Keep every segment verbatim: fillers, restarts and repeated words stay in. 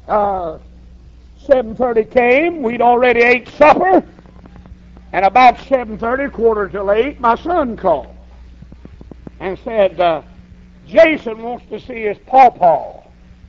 Uh, seven thirty came. We'd already ate supper. And about seven thirty, quarter till eight, my son called and said, uh, Jason wants to see his pawpaw.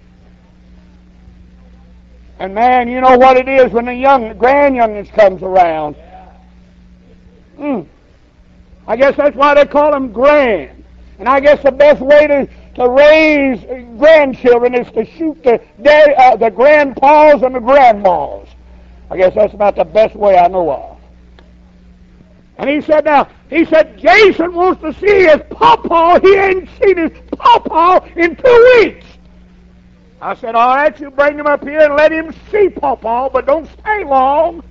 And man, you know what it is when the young grandyoungins comes around. Mm. I guess that's why they call them grand. And I guess the best way to, to raise grandchildren is to shoot the day, uh, the grandpas and the grandmas. I guess that's about the best way I know of. And he said, now, he said, Jason wants to see his pawpaw. He ain't seen his pawpaw in two weeks. I said, all right, you bring him up here and let him see pawpaw, but don't stay long.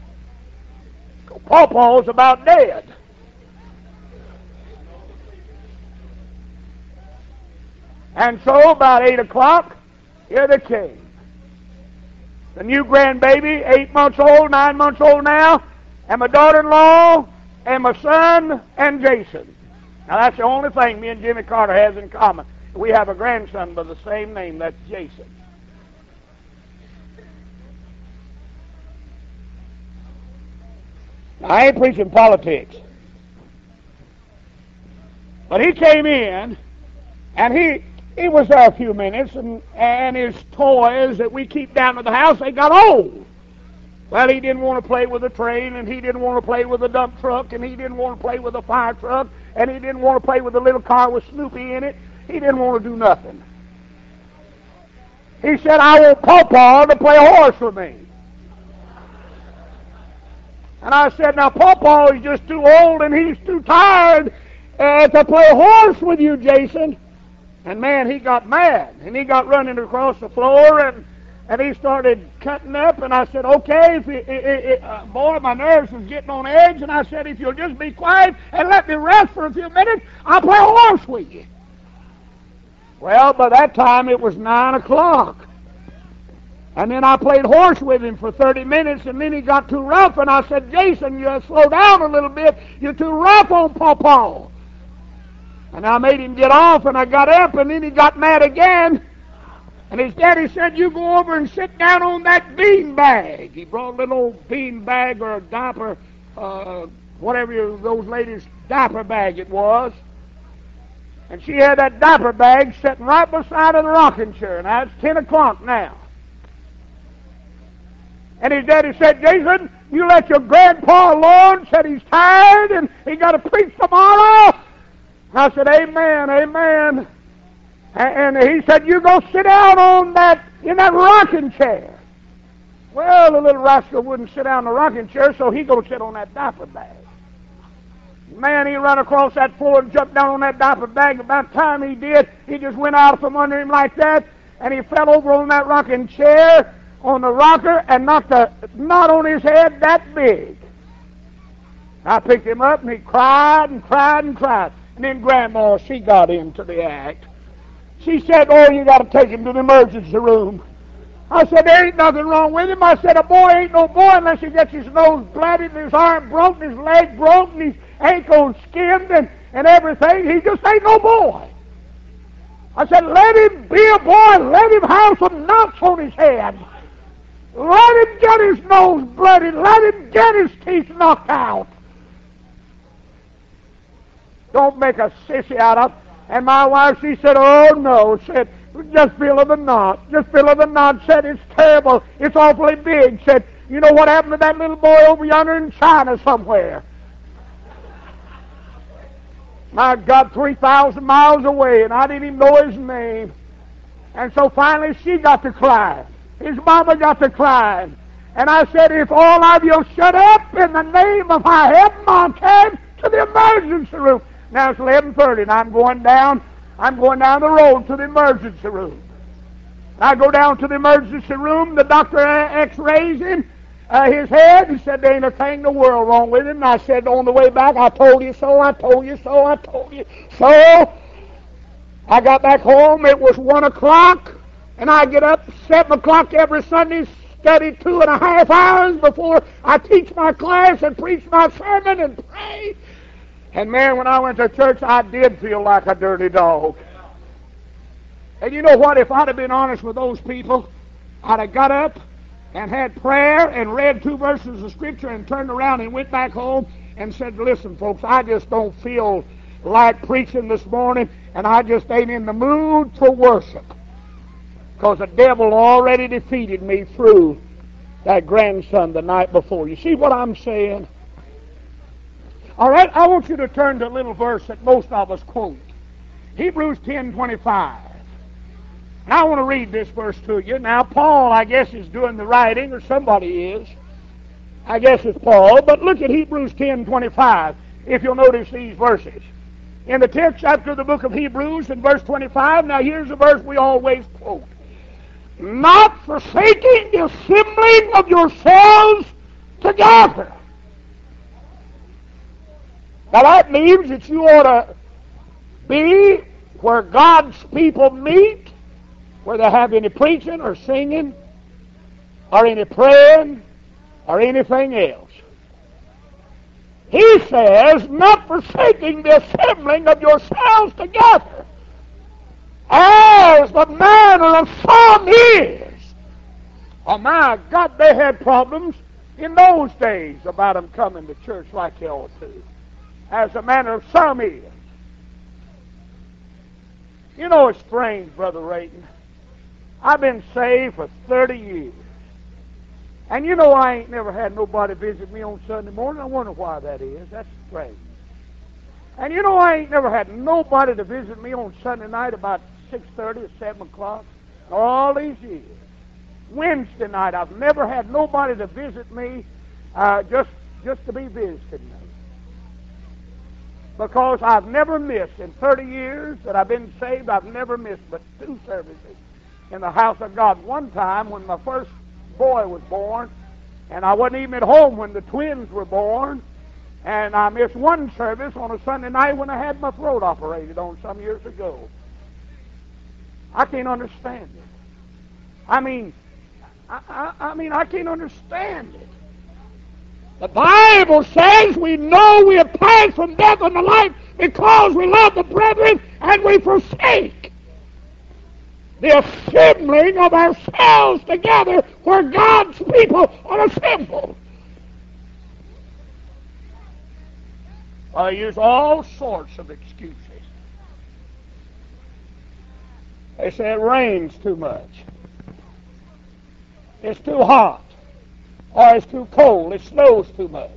Pawpaw's about dead. And so, about eight o'clock, here they came. The new grandbaby, eight months old, nine months old now, and my daughter-in-law, and my son, and Jason. Now, that's the only thing me and Jimmy Carter has in common. We have a grandson by the same name. That's Jason. Now, I ain't preaching politics. But he came in, and he he was there a few minutes, and, and his toys that we keep down at the house, they got old. Well, he didn't want to play with a train, and he didn't want to play with a dump truck, and he didn't want to play with a fire truck, and he didn't want to play with a little car with Snoopy in it. He didn't want to do nothing. He said, I want Pawpaw to play horse with me. And I said, now Pawpaw is just too old and he's too tired uh, to play horse with you, Jason. And man, he got mad, and he got running across the floor, and And he started cutting up, and I said, okay, if it, it, it, uh, boy, my nerves was getting on edge, and I said, if you'll just be quiet and let me rest for a few minutes, I'll play horse with you. Well, by that time, it was nine o'clock. And then I played horse with him for thirty minutes, and then he got too rough, and I said, Jason, you slow down a little bit. You're too rough on Pawpaw. And I made him get off, and I got up, and then he got mad again. And his daddy said, you go over and sit down on that bean bag. He brought a little old bean bag or a diaper, uh, whatever you, those ladies' diaper bag it was. And she had that diaper bag sitting right beside of the rocking chair. Now, it's ten o'clock now. And his daddy said, Jason, you let your grandpa alone. Said he's tired and he got to preach tomorrow. I said, amen, amen. And he said, you go sit down on that, in that rocking chair. Well, the little rascal wouldn't sit down in the rocking chair, so he go sit on that diaper bag. Man, he ran across that floor and jumped down on that diaper bag. About the time he did, he just went out from under him like that, and he fell over on that rocking chair, on the rocker, and knocked a knot on his head that big. I picked him up, and he cried and cried and cried. And then Grandma, she got into the act. She said, oh, you got to take him to the emergency room. I said, there ain't nothing wrong with him. I said, a boy ain't no boy unless he gets his nose blooded, and his arm broken, his leg broken, his ankles skinned, and, and everything. He just ain't no boy. I said, let him be a boy. Let him have some knots on his head. Let him get his nose blooded. Let him get his teeth knocked out. Don't make a sissy out of it. And my wife, she said, oh, no, said, just feel of the knot. Just feel of the knot. Said, it's terrible. It's awfully big. Said, you know what happened to that little boy over yonder in China somewhere? My God, three thousand miles away, and I didn't even know his name. And so finally she got to crying. His mama got to crying. And I said, if all of you shut up in the name of our heaven, I'll come to the emergency room. Now it's eleven thirty, and I'm going down. I'm going down the road to the emergency room. I go down to the emergency room. The doctor X-rays him, uh, his head, and said there ain't a thing in the world wrong with him. And I said on the way back, I told you so. I told you so. I told you so. I got back home. It was one o'clock, and I get up seven o'clock every Sunday, study two and a half hours before I teach my class and preach my sermon and pray. And man, when I went to church, I did feel like a dirty dog. And you know what? If I'd have been honest with those people, I'd have got up and had prayer and read two verses of Scripture and turned around and went back home and said, listen, folks, I just don't feel like preaching this morning, and I just ain't in the mood for worship, because the devil already defeated me through that grandson the night before. You see what I'm saying? All right, I want you to turn to a little verse that most of us quote. Hebrews ten twenty-five. And I want to read this verse to you. Now, Paul, I guess, is doing the writing, or somebody is. I guess it's Paul. But look at Hebrews ten twenty-five, if you'll notice these verses. In the tenth chapter of the book of Hebrews, in verse twenty-five, now here's a verse we always quote. Not forsaking the assembling of yourselves together. Now that means that you ought to be where God's people meet, where they have any preaching or singing or any praying or anything else. He says, not forsaking the assembling of yourselves together, as the manner of some is. Oh my God, they had problems in those days about them coming to church like they ought to. As the manner of some is. You know, it's strange, Brother Rayton. I've been saved for thirty years. And you know I ain't never had nobody visit me on Sunday morning. I wonder why that is. That's strange. And you know I ain't never had nobody to visit me on Sunday night about six thirty or seven o'clock all these years. Wednesday night, I've never had nobody to visit me uh, just, just to be visiting me. Because I've never missed, in thirty years that I've been saved, I've never missed but two services in the house of God. One time when my first boy was born, and I wasn't even at home when the twins were born, and I missed one service on a Sunday night when I had my throat operated on some years ago. I can't understand it. I mean, I, I, I mean, I can't understand it. The Bible says we know we have passed from death unto life because we love the brethren and we forsake the assembling of ourselves together where God's people are assembled. I use all sorts of excuses. They say it rains too much. It's too hot. Or it's too cold. It snows too much.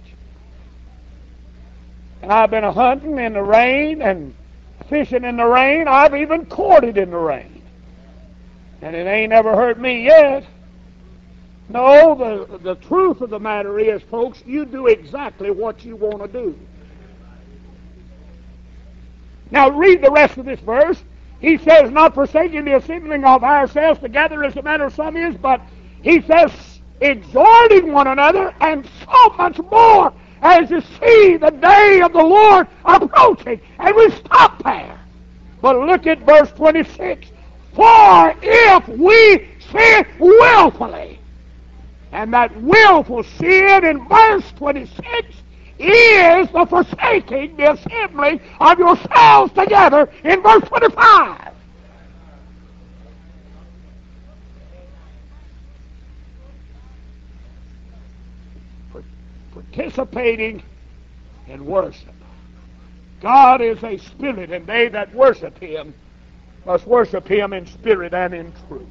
And I've been hunting in the rain and fishing in the rain. I've even courted in the rain. And it ain't ever hurt me yet. No, the, the truth of the matter is, folks, you do exactly what you want to do. Now read the rest of this verse. He says, not forsaking the assembling of ourselves together as the manner of some is, but he says, exhorting one another, and so much more as you see the day of the Lord approaching. And we stop there. But look at verse twenty-six. For if we sin willfully, and that willful sin in verse twenty-six is the forsaking the assembling of yourselves together in verse twenty-five. Participating in worship. God is a spirit, and they that worship Him must worship Him in spirit and in truth.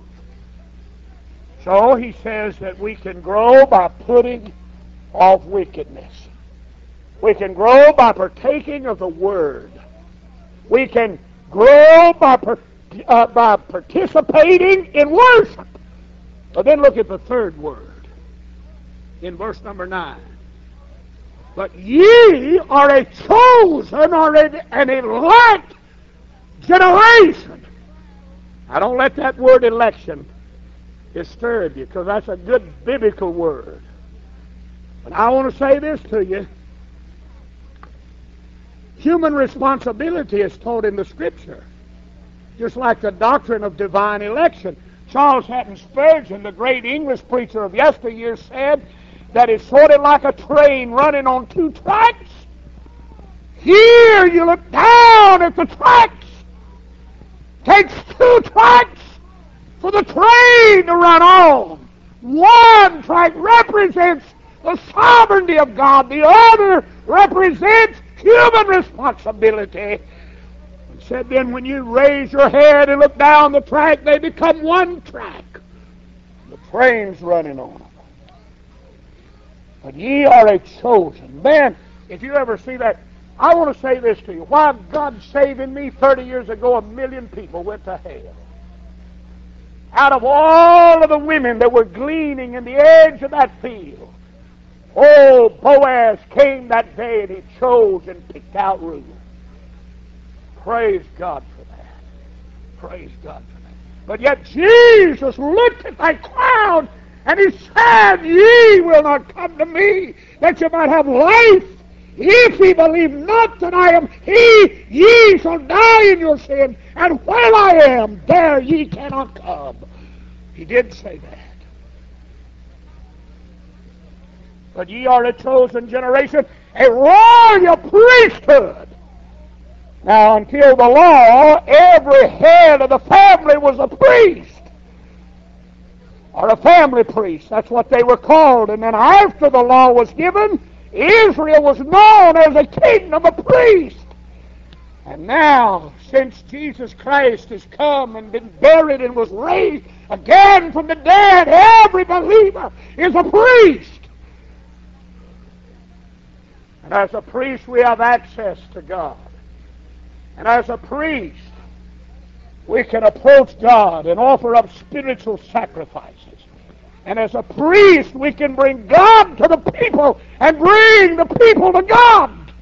So he says that we can grow by putting off wickedness. We can grow by partaking of the Word. We can grow by, per, uh, by participating in worship. But then look at the third word in verse number nine. But ye are a chosen or an elect generation. I don't let that word election disturb you, because that's a good biblical word. But I want to say this to you. Human responsibility is taught in the Scripture, just like the doctrine of divine election. Charles Hatton Spurgeon, the great English preacher of yesteryear, said that it's sort of like a train running on two tracks. Here you look down at the tracks. Takes two tracks for the train to run on. One tract represents the sovereignty of God. The other represents human responsibility. And said then when you raise your head and look down the track, they become one track. The train's running on them. But ye are a chosen. Man, if you ever see that, I want to say this to you. Why God saving me thirty years ago, a million people went to hell. Out of all of the women that were gleaning in the edge of that field, oh, Boaz came that day and he chose and picked out Ruth. Praise God for that. Praise God for that. But yet Jesus looked at that crowd and he said, ye will not come to me that you might have life. If ye believe not that I am he, ye shall die in your sin, and where I am, there ye cannot come. He did say that. But ye are a chosen generation, a royal priesthood. Now, until the law, every head of the family was a priest, or a family priest. That's what they were called. And then after the law was given, Israel was known as a kingdom of priests. And now, since Jesus Christ has come and been buried and was raised again from the dead, every believer is a priest. And as a priest, we have access to God. And as a priest, we can approach God and offer up spiritual sacrifices. And as a priest, we can bring God to the people and bring the people to God.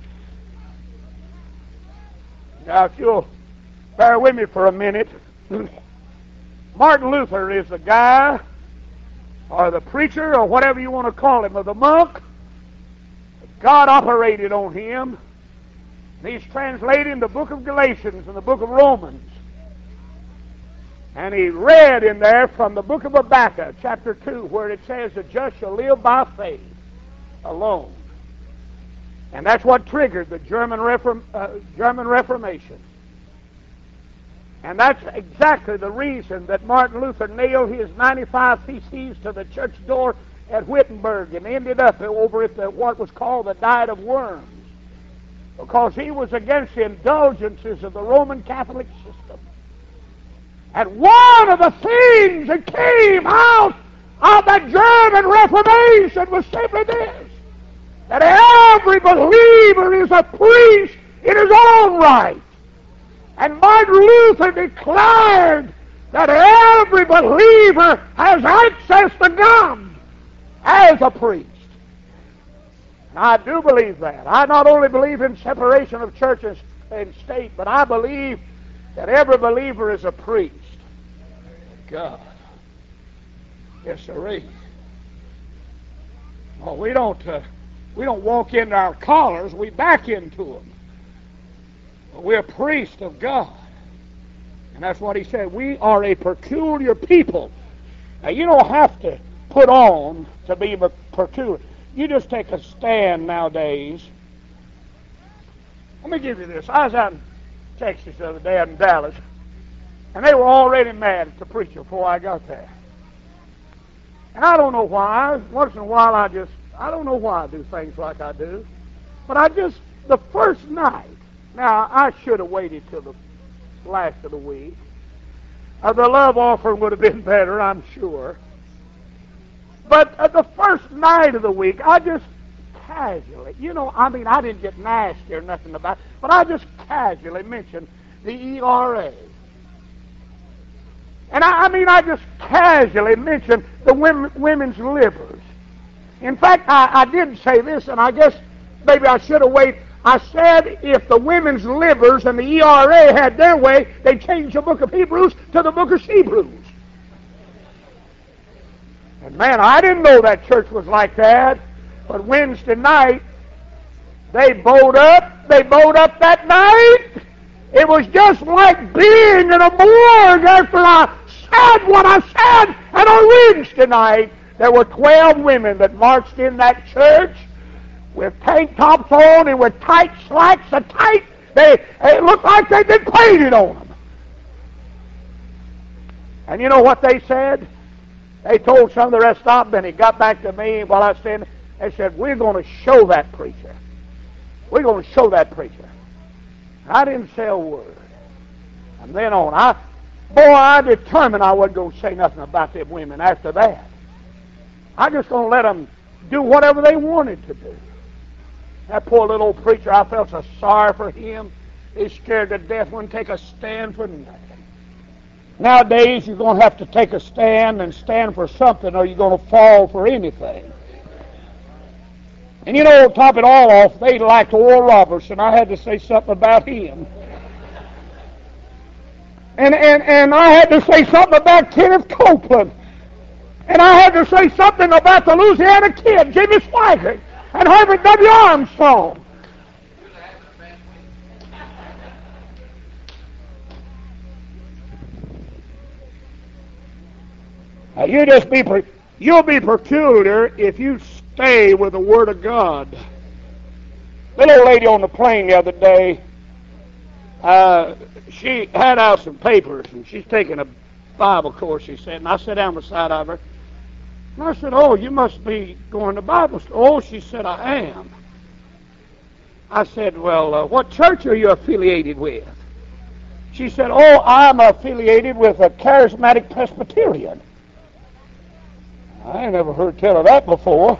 Now, if you'll bear with me for a minute, Martin Luther is the guy, or the preacher, or whatever you want to call him, or the monk. God operated on him. And he's translating the book of Galatians and the book of Romans. And he read in there from the book of Habakkuk, chapter two, where it says, the just shall live by faith alone. And that's what triggered the German, Reform, uh, German Reformation. And that's exactly the reason that Martin Luther nailed his ninety-five Theses to the church door at Wittenberg and ended up over at the, what was called the Diet of Worms. Because he was against the indulgences of the Roman Catholic system. And one of the things that came out of the German Reformation was simply this, that every believer is a priest in his own right. And Martin Luther declared that every believer has access to God as a priest. And I do believe that. I not only believe in separation of church and state, but I believe that every believer is a priest. God. Yes, sirree. Well, we don't uh, we don't walk into our collars, we back into them. We're priests of God. And that's what he said. We are a peculiar people. Now, you don't have to put on to be peculiar. You just take a stand nowadays. Let me give you this. I was out in Texas the other day, out in Dallas, and they were already mad at the preacher before I got there. And I don't know why. Once in a while I just, I don't know why I do things like I do. But I just, the first night, now I should have waited till the last of the week. Uh, the love offering would have been better, I'm sure. But uh, the first night of the week, I just casually, you know, I mean, I didn't get nasty or nothing about it, but I just casually mentioned the E R A. And I, I mean, I just casually mentioned the women, women's livers. In fact, I, I did say this, and I guess maybe I should have waited. I said if the women's livers and the E R A had their way, they'd change the book of Hebrews to the book of Hebrews. And man, I didn't know that church was like that. But Wednesday night, they bowed up. They bowed up that night. It was just like being in a morgue after I said what I said. And on Wednesday night, there were twelve women that marched in that church with tank tops on and with tight slacks, so tight, they, it looked like they'd been painted on them. And you know what they said? They told some of the rest stop, and he got back to me while I was standing. They said, we're going to show that preacher. We're going to show that preacher. I didn't say a word. And then on, I, boy, I determined I wasn't going to say nothing about them women after that. I just going to let them do whatever they wanted to do. That poor little old preacher, I felt so sorry for him. He's scared to death, wouldn't take a stand for nothing. Nowadays, you're going to have to take a stand and stand for something, or you're going to fall for anything. And you know, to top it all off, they liked Oral Roberts, and I had to say something about him. And, and, and I had to say something about Kenneth Copeland. And I had to say something about the Louisiana Kid, Jimmy Swaggart, and Herbert W. Armstrong. Now, you just be you'll be peculiar if you stay with the Word of God. The little lady on the plane the other day, uh, she had out some papers, and she's taking a Bible course, she said, and I sat down beside of her. And I said, oh, you must be going to Bible school. Oh, she said, I am. I said, well, uh, what church are you affiliated with? She said, oh, I'm affiliated with a charismatic Presbyterian. I ain't never heard tell of that before.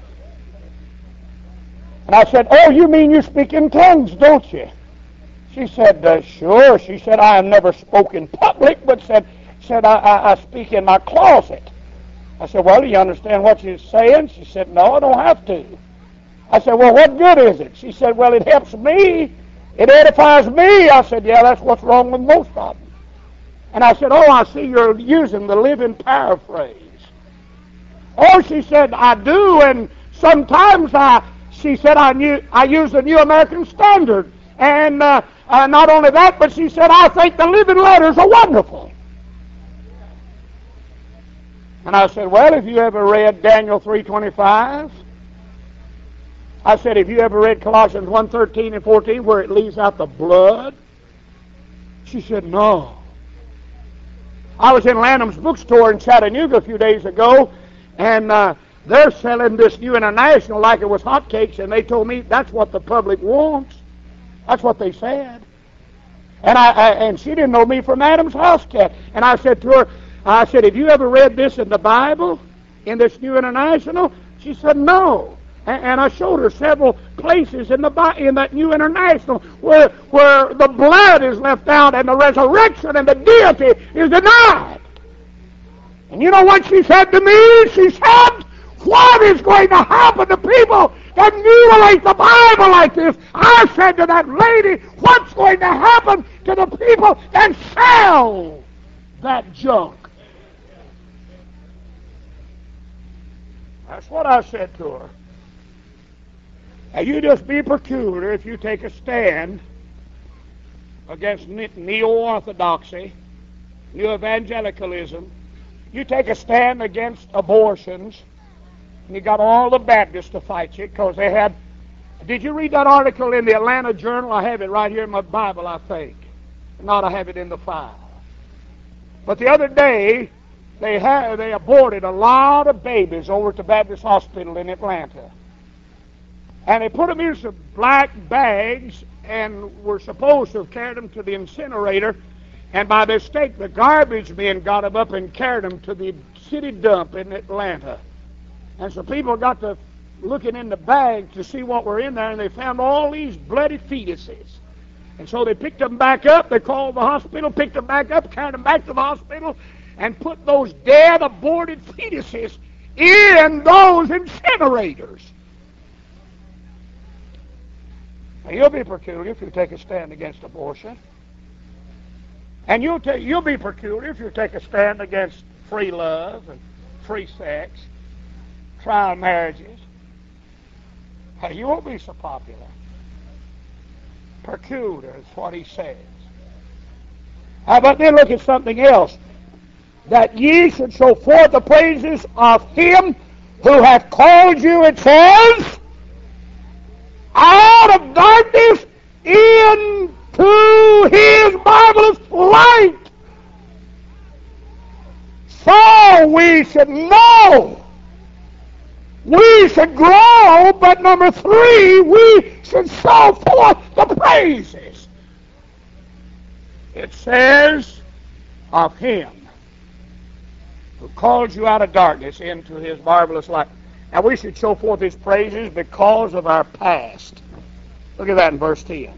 And I said, oh, you mean you speak in tongues, don't you? She said, uh, sure. She said, I have never spoken in public, but said, said I, I, I speak in my closet. I said, well, do you understand what you're saying? She said, no, I don't have to. I said, well, what good is it? She said, well, it helps me. It edifies me. I said, yeah, that's what's wrong with most of them. And I said, oh, I see you're using the Living Paraphrase. Oh, she said, I do, and sometimes I, she said, I, knew, I use the New American Standard. And uh, uh, not only that, but she said, I think the Living Letters are wonderful. And I said, well, have you ever read Daniel three twenty-five? I said, have you ever read Colossians one thirteen and fourteen where it leaves out the blood? She said, no. I was in Lanham's bookstore in Chattanooga a few days ago, and uh, they're selling this New International like it was hotcakes, and they told me that's what the public wants. That's what they said. And I, I and she didn't know me from Adam's house cat. And I said to her, I said, have you ever read this in the Bible, in this New International? She said, no. And, and I showed her several places in the in that New International where, where the blood is left out and the resurrection and the deity is denied. And you know what she said to me? She said, what is going to happen to people that mutilate the Bible like this? I said to that lady, what's going to happen to the people that sell that junk? That's what I said to her. Now, you just be peculiar if you take a stand against neo-orthodoxy, new evangelicalism. You take a stand against abortions, and you got all the Baptists to fight you because they had... Did you read that article in the Atlanta Journal? I have it right here in my Bible, I think. If not, I have it in the file. But the other day, they had, they aborted a lot of babies over at the Baptist Hospital in Atlanta. And they put them in some black bags and were supposed to have carried them to the incinerator. And by mistake, the garbage men got them up and carried them to the city dump in Atlanta. And so people got to looking in the bag to see what were in there, and they found all these bloody fetuses. And so they picked them back up. They called the hospital, picked them back up, carried them back to the hospital, and put those dead, aborted fetuses in those incinerators. Now, you'll be peculiar if you take a stand against abortion. And you'll, ta- you'll be peculiar if you take a stand against free love and free sex, trial marriages. Now, you won't be so popular. Peculiar is what he says. How about then look at something else? That ye should show forth the praises of him who hath called you, it says, out of darkness into his marvelous light. So we should know. We should grow, but number three, we should show forth the praises. It says of Him who called you out of darkness into His marvelous light. Now we should show forth His praises because of our past. Look at that in verse ten.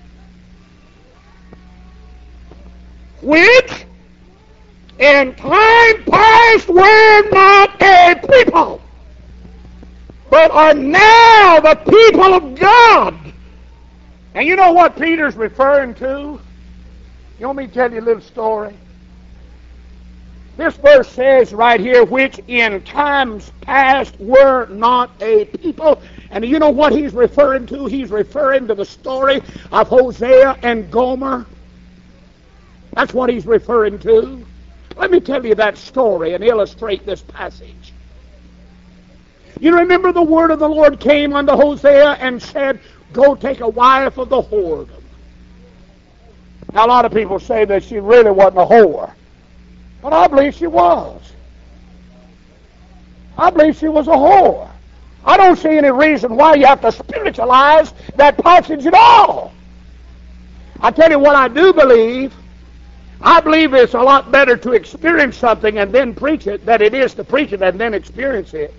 Which in time past were not a people, but are now the people of God. And you know what Peter's referring to? You want me to tell you a little story? This verse says right here, which in times past were not a people. And you know what he's referring to? He's referring to the story of Hosea and Gomer. That's what he's referring to. Let me tell you that story and illustrate this passage. You remember the word of the Lord came unto Hosea and said, go take a wife of the whoredom. Now a lot of people say that she really wasn't a whore. But I believe she was. I believe she was a whore. I don't see any reason why you have to spiritualize that passage at all. I tell you what I do believe. I believe it's a lot better to experience something and then preach it than it is to preach it and then experience it.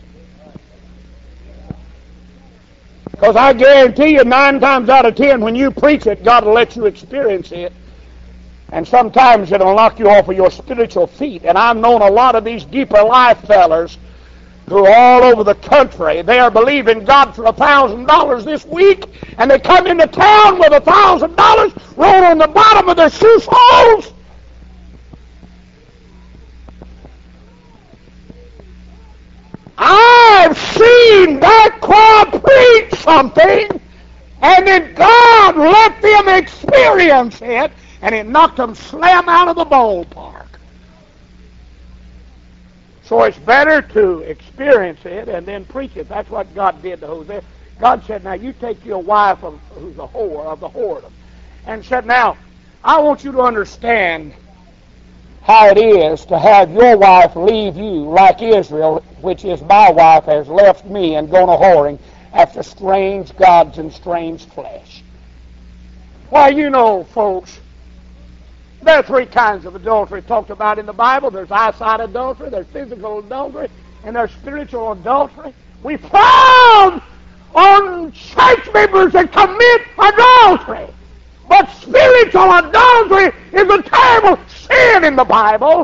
Because I guarantee you nine times out of ten when you preach it, God will let you experience it. And sometimes it'll knock you off of your spiritual feet. And I've known a lot of these deeper life fellers who are all over the country. They are believing God for a thousand dollars this week, and they come into town with a thousand dollars rolled on the bottom of their shoe soles. I've seen that crowd preach something, and then God let them experience it, and it knocked them slam out of the ballpark. So it's better to experience it and then preach it. That's what God did to Hosea. God said, now you take your wife of, who's a whore, of the whoredom, and said, now, I want you to understand how it is to have your wife leave you like Israel, which is my wife, has left me and gone a-whoring after strange gods and strange flesh. Why, you know, folks, there are three kinds of adultery talked about in the Bible. There's eyesight adultery, there's physical adultery, and there's spiritual adultery. We frown on church members that commit adultery. But spiritual adultery is a terrible sin in the Bible.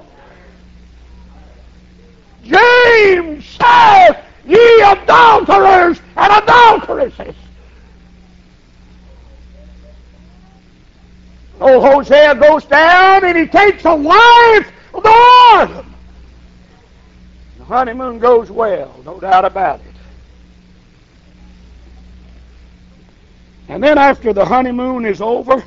James says, ye adulterers and adulteresses. Old Hosea goes down and he takes a wife of the whoredom. The honeymoon goes well, no doubt about it. And then after the honeymoon is over,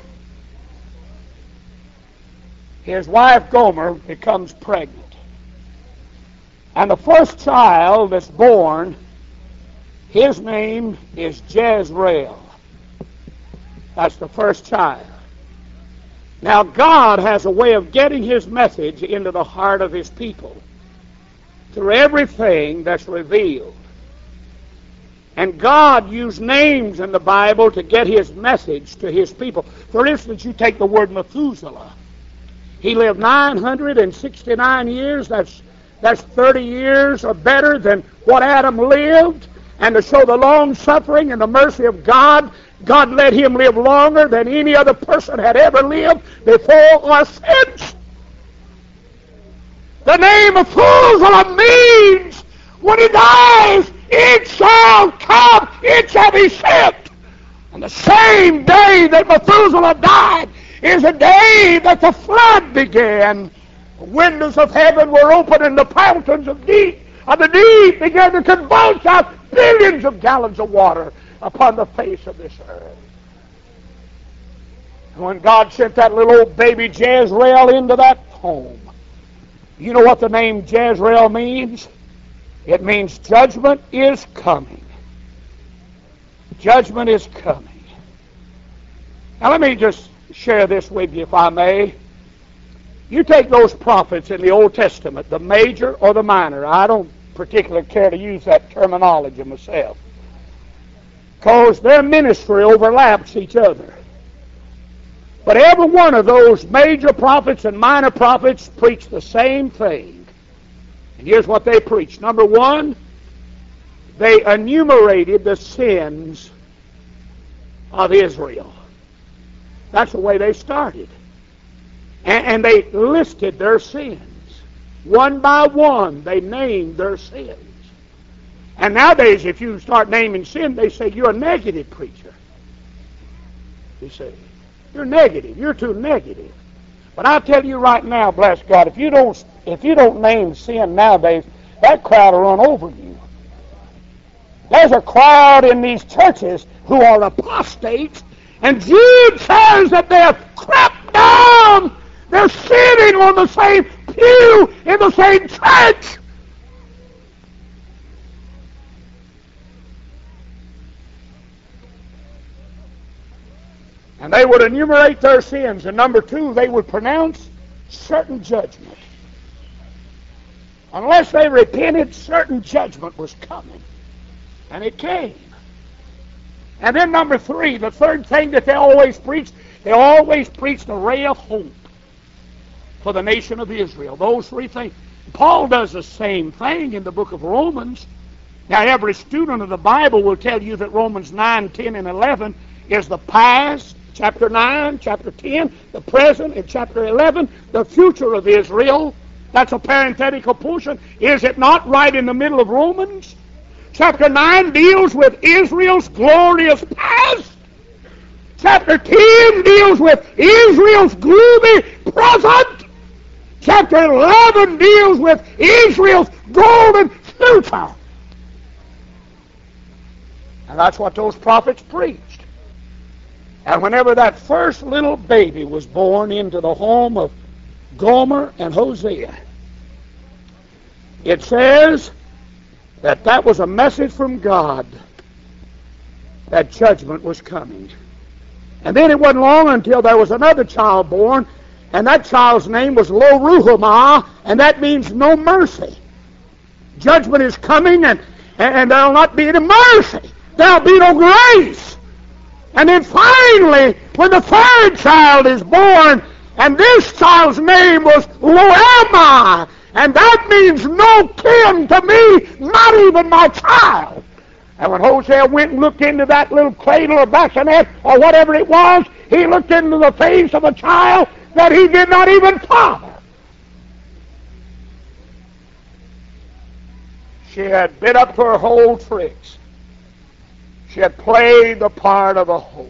his wife Gomer becomes pregnant. And the first child that's born, his name is Jezreel. That's the first child. Now God has a way of getting His message into the heart of His people through everything that's revealed. And God used names in the Bible to get His message to His people. For instance, you take the word Methuselah. He lived nine hundred sixty-nine years. That's, that's thirty years or better than what Adam lived. And to show the long suffering and the mercy of God, God let him live longer than any other person had ever lived before or since. The name of Methuselah means when he dies, it shall come, it shall be sent. And the same day that Methuselah died is the day that the flood began. The windows of heaven were open and the fountains of deep of the deep began to convulse out billions of gallons of water upon the face of this earth. And when God sent that little old baby Jezreel into that home, you know what the name Jezreel means? It means judgment is coming. Judgment is coming. Now let me just share this with you, if I may. You take those prophets in the Old Testament, the major or the minor. I don't particularly care to use that terminology myself, because their ministry overlaps each other. But every one of those major prophets and minor prophets preach the same thing. And here's what they preached. Number one, they enumerated the sins of Israel. That's the way they started. And, and they listed their sins. One by one, they named their sins. And nowadays, if you start naming sin, they say, you're a negative preacher. You say, you're negative. You're too negative. But I'll tell you right now, bless God, if you don't, if you don't name sin nowadays, that crowd will run over you. There's a crowd in these churches who are apostates, and Jude says that they're crept down. They're sitting on the same pew in the same church. And they would enumerate their sins. And number two, they would pronounce certain judgment. Unless they repented, certain judgment was coming. And it came. And then number three, the third thing that they always preached, they always preached a ray of hope for the nation of Israel. Those three things. Paul does the same thing in the book of Romans. Now, every student of the Bible will tell you that Romans nine, ten, and eleven is the past, chapter nine, chapter ten, the present, and chapter eleven, the future of Israel. That's a parenthetical portion. Is it not right in the middle of Romans? Chapter nine deals with Israel's glorious past. Chapter ten deals with Israel's gloomy present. Chapter eleven deals with Israel's golden future. And that's what those prophets preached. And whenever that first little baby was born into the home of Gomer and Hosea, it says that that was a message from God that judgment was coming. And then it wasn't long until there was another child born, and that child's name was Lo Ruhamah, and that means no mercy. Judgment is coming, and, and there'll not be any mercy. There'll be no grace. And then finally, when the third child is born, and this child's name was Loamah, and that means no kin to me, not even my child. And when Hosea went and looked into that little cradle or bassinet or whatever it was, he looked into the face of a child that he did not even father. She had been up to her whole tricks. She had played the part of a whore.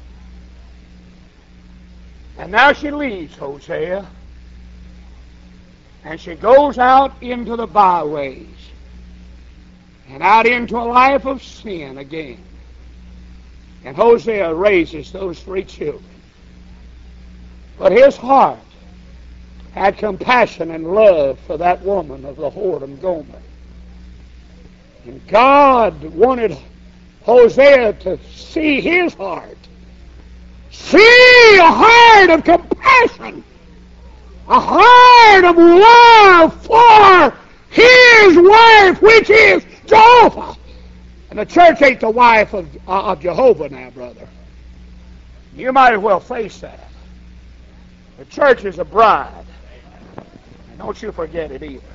And now she leaves Hosea, and she goes out into the byways and out into a life of sin again. And Hosea raises those three children. But his heart had compassion and love for that woman of the whoredom Gomer. And God wanted Hosea to see his heart. See a heart of compassion. A heart of love for his wife, which is Jehovah. And the church ain't the wife of, uh, of Jehovah now, brother. You might as well face that. The church is a bride. And don't you forget it either.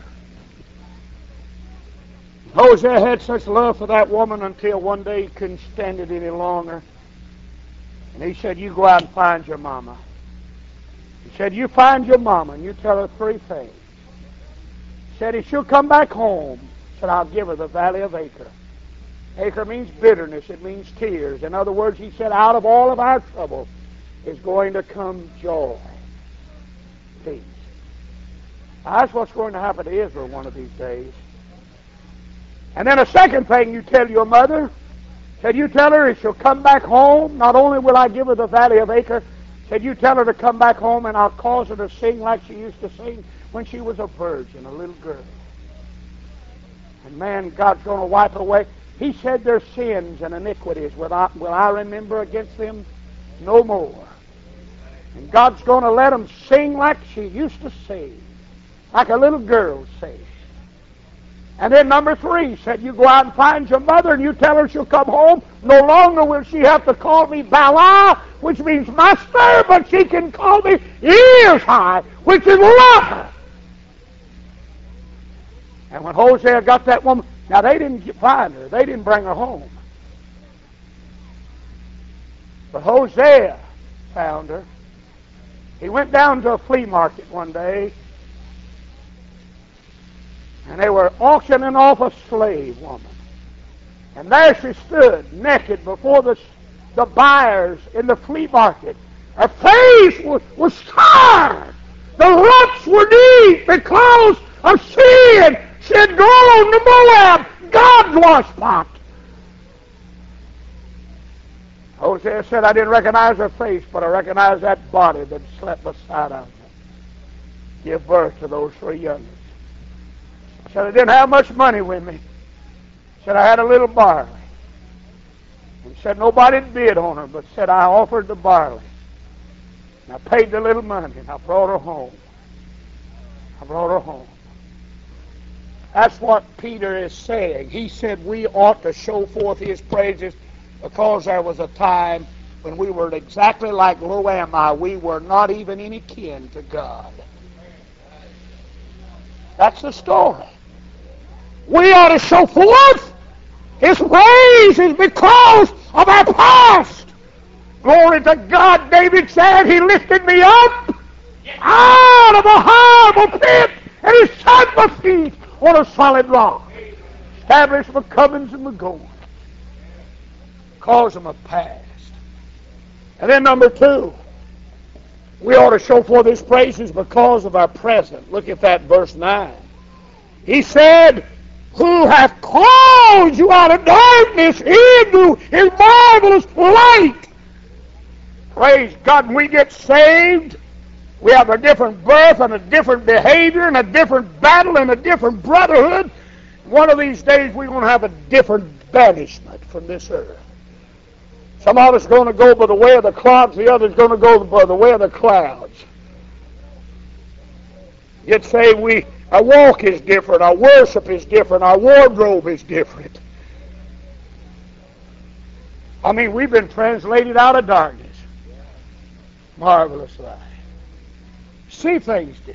Hosea had such love for that woman until one day he couldn't stand it any longer. And he said, you go out and find your mama. He said, you find your mama and you tell her three things. He said, if she'll come back home, he said, I'll give her the valley of Acre. Acre means bitterness. It means tears. In other words, he said, out of all of our trouble is going to come joy. Peace. Now, that's what's going to happen to Israel one of these days. And then a second thing you tell your mother, said you tell her if she'll come back home, not only will I give her the valley of Acre, said you tell her to come back home and I'll cause her to sing like she used to sing when she was a virgin, a little girl. And man, God's going to wipe away. He said their sins and iniquities will I, will I remember against them no more. And God's going to let them sing like she used to sing, like a little girl sings. And then number three said, you go out and find your mother and you tell her she'll come home. No longer will she have to call me Bala, which means master, but she can call me Ears High, which is lover. And when Hosea got that woman, now they didn't find her. They didn't bring her home. But Hosea found her. He went down to a flea market one day, and they were auctioning off a slave woman. And there she stood, naked, before the, the buyers in the flea market. Her face was, was scarred. The ruts were deep because of sin. She had gone to Moab, God's wash pot. Hosea said, I didn't recognize her face, but I recognized that body that slept beside her. Give birth to those three youngins. Said, I didn't have much money with me. Said, I had a little barley. And said, nobody bid on her, but said, I offered the barley. And I paid the little money, and I brought her home. I brought her home. That's what Peter is saying. He said we ought to show forth his praises because there was a time when we were exactly like Lo-Ammi. We were not even any kin to God. That's the story. We ought to show forth his praises because of our past. Glory to God. David said, he lifted me up out of a horrible pit and he set my feet on a solid rock. Established my comings and my goings. Because of my past. And then number two, we ought to show forth his praises because of our present. Look at that, verse nine. He said, who hath called you out of darkness into his marvelous light. Praise God. When we get saved, we have a different birth and a different behavior and a different battle and a different brotherhood. One of these days we're going to have a different banishment from this earth. Some of us are going to go by the way of the clouds, the others going to go by the way of the clouds. You'd say we, our walk is different, our worship is different, our wardrobe is different. I mean, we've been translated out of darkness. Marvelous light. See things different.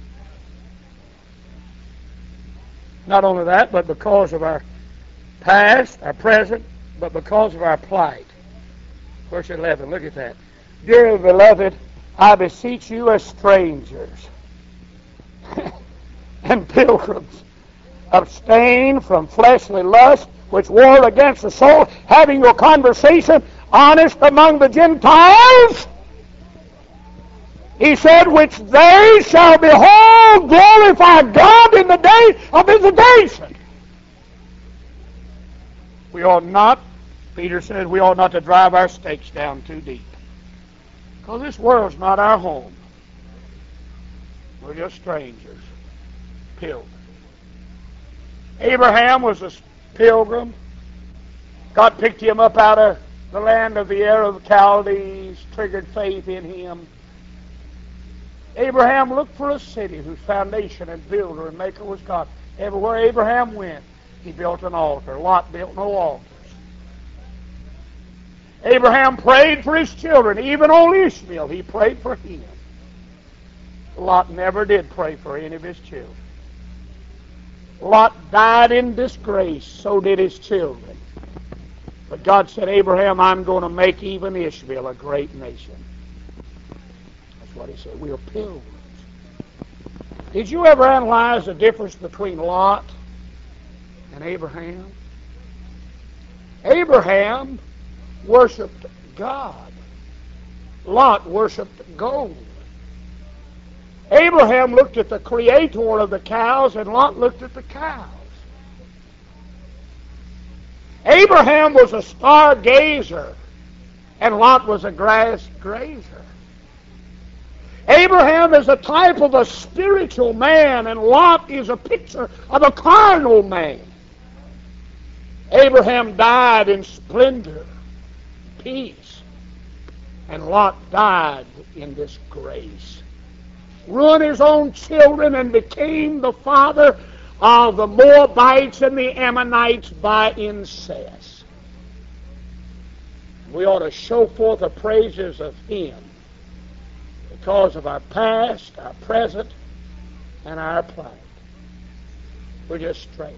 Not only that, but because of our past, our present, but because of our plight. Verse eleven, look at that. Dear beloved, I beseech you as strangers and pilgrims, abstain from fleshly lust which war against the soul, having your conversation honest among the Gentiles. He said, which they shall behold, glorify God in the day of visitation. We ought not, Peter said, we ought not to drive our stakes down too deep. Because this world's not our home. We're just strangers, pilgrims. Abraham was a pilgrim. God picked him up out of the land of the Ur of the Chaldees, triggered faith in him. Abraham looked for a city whose foundation and builder and maker was God. Everywhere Abraham went, he built an altar. Lot built no altars. Abraham prayed for his children. Even on Ishmael, he prayed for him. Lot never did pray for any of his children. Lot died in disgrace, so did his children. But God said, Abraham, I'm going to make even Ishmael a great nation. That's what he said. We are pilgrims. Did you ever analyze the difference between Lot and Abraham? Abraham worshipped God. Lot worshipped gold. Abraham looked at the creator of the cows, and Lot looked at the cows. Abraham was a stargazer, and Lot was a grass grazer. Abraham is a type of a spiritual man, and Lot is a picture of a carnal man. Abraham died in splendor, peace. And Lot died in this grace. Ruined his own children and became the father of the Moabites and the Ammonites by incest. We ought to show forth the praises of him because of our past, our present, and our plight. We're just strangers.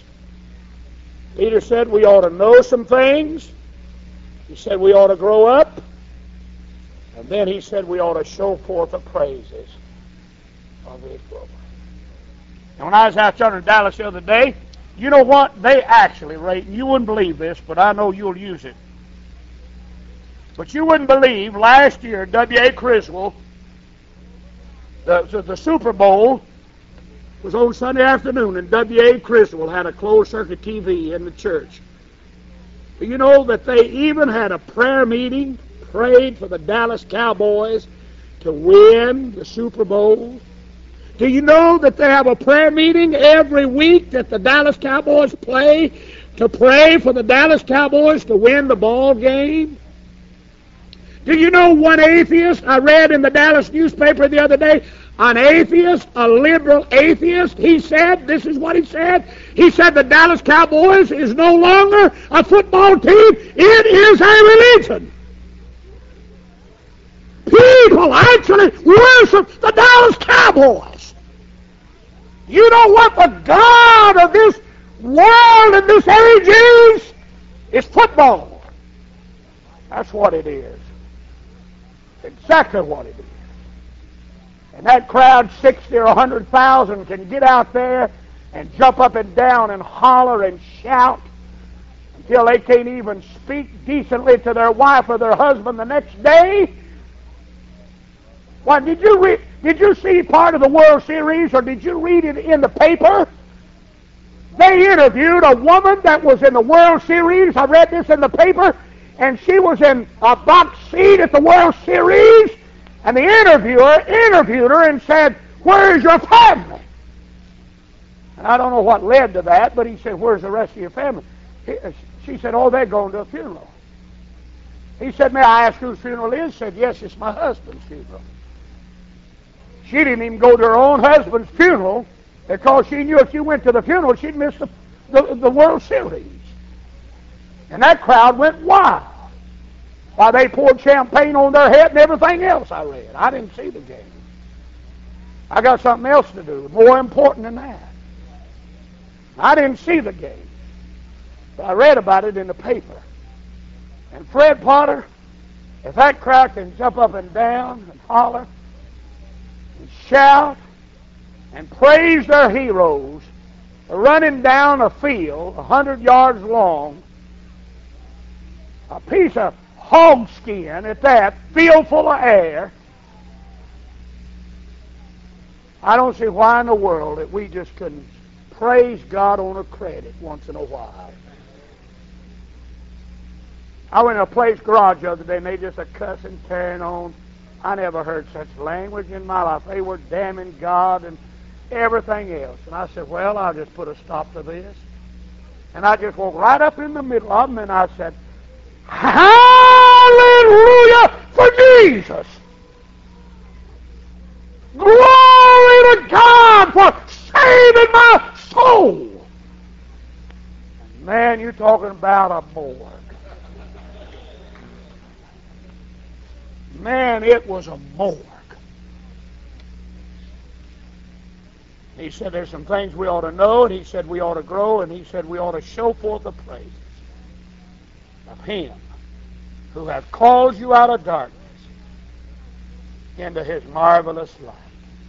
Peter said we ought to know some things. He said we ought to grow up. And then he said we ought to show forth the praises of his glory. And when I was out yonder in Dallas the other day, you know what? They actually rate, and you wouldn't believe this, but I know you'll use it. But you wouldn't believe, last year, W A. Criswell, the, the, the Super Bowl was on Sunday afternoon, and W A. Criswell had a closed-circuit T V in the church. Do you know that they even had a prayer meeting, prayed for the Dallas Cowboys to win the Super Bowl? Do you know that they have a prayer meeting every week that the Dallas Cowboys play to pray for the Dallas Cowboys to win the ball game? Do you know one atheist I read in the Dallas newspaper the other day, an atheist, a liberal atheist, he said, this is what he said, he said the Dallas Cowboys is no longer a football team, it is a religion. People actually worship the Dallas Cowboys. You know what the God of this world and this age is? It's football. That's what it is. Exactly what it is. And that crowd, sixty or a hundred thousand, can get out there and jump up and down and holler and shout until they can't even speak decently to their wife or their husband the next day. Why, did you read, did you see part of the World Series, or did you read it in the paper? They interviewed a woman that was in the World Series. I read this in the paper, and she was in a box seat at the World Series, and the interviewer interviewed her and said, "Where's your family?" And I don't know what led to that, but he said, "Where's the rest of your family?" He, she said, "Oh, they're going to a funeral." He said, "May I ask whose funeral it is?" She said, "Yes, it's my husband's funeral." She didn't even go to her own husband's funeral because she knew if she went to the funeral, she'd miss the, the, the World Series. And that crowd went wild. While they poured champagne on their head and everything else I read. I didn't see the game. I got something else to do, more important than that. I didn't see the game. But I read about it in the paper. And Fred Potter, if that crowd can jump up and down and holler and shout and praise their heroes running down a field a hundred yards long, a piece of hog skin at that, field full of air, I don't see why in the world that we just couldn't praise God on a credit once in a while. I went to a place garage the other day and they just a cussing, carrying on. I never heard such language in my life. They were damning God and everything else. And I said, well, I'll just put a stop to this. And I just walked right up in the middle of them and I said, hallelujah for Jesus. Glory to God for saving my soul. And man, you're talking about a morgue. Man, it was a morgue. He said there's some things we ought to know, and he said we ought to grow, and he said we ought to show forth the praises of him who hath called you out of darkness into his marvelous light.